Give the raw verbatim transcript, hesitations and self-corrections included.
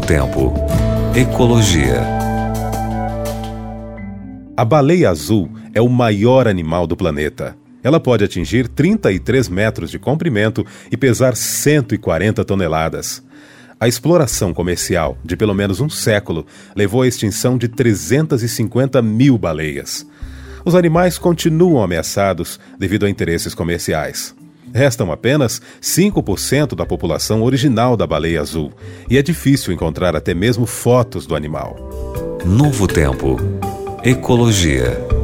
Tempo. Ecologia. A baleia azul é o maior animal do planeta. Ela pode atingir trinta e três metros de comprimento e pesar cento e quarenta toneladas. A exploração comercial de pelo menos um século levou à extinção de trezentas e cinquenta mil baleias. Os animais continuam ameaçados devido a interesses comerciais. Restam apenas cinco por cento da população original da baleia azul e é difícil encontrar até mesmo fotos do animal. Novo Tempo. Ecologia.